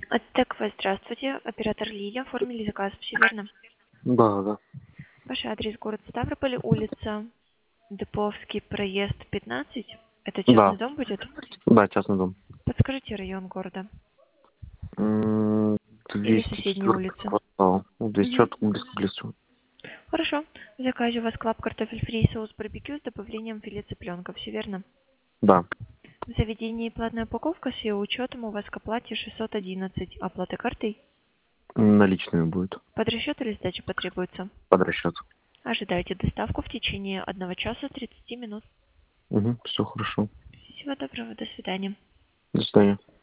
Так, здравствуйте. Оператор Лилия. Оформили заказ, все верно? Да, да. Ваш адрес город Ставрополь, улица Деповский, проезд 15. Это частный Да, дом будет? да, частный дом. Подскажите район города. М, Или соседние 204 улицы. квартал. Ну, Угу. 204 близко к лесу. Хорошо. В заказе у вас клаб картофель фри и соус барбекю с добавлением филе цыпленка. Все верно? Да. В заведении платная упаковка с ее учетом у вас к оплате 611. Оплата картой? Наличными будет. Под расчет или сдача потребуется? Под расчет. Ожидайте доставку в течение 1 часа 30 минут. Угу, все хорошо. Всего доброго, до свидания. До свидания.